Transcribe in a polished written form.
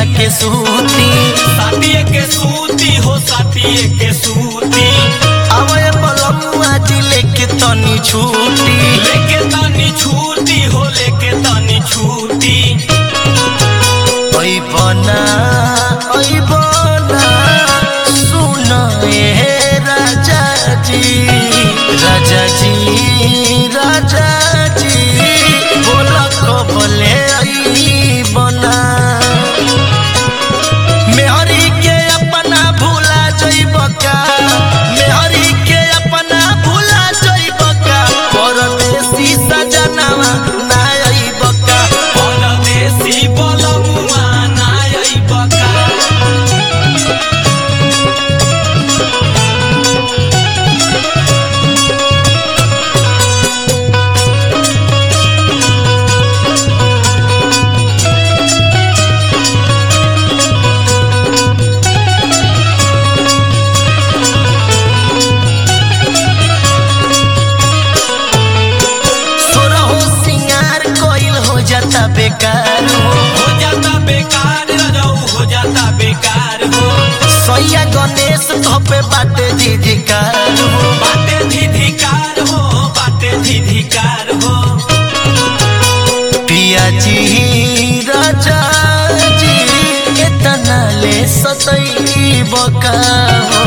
के सूती हो साटिए के सूती आवे बलमुआ जी लेके तनी छूटी हो लेके तनी छूटी ओई बना सुन ए राजा जी बोला कबले आई बना मेहरी के अपना भूला जइब का मेहरी के अपना भूला जइब का परदेसी सजनावा ना आइब का परदेसी बलमुआ ना आइब का बेकार हो जाता बेकार हो सैया गणेश धोपे बाटे धिधिकार हो पिया जी राजा जी इतना ले सतई बका हो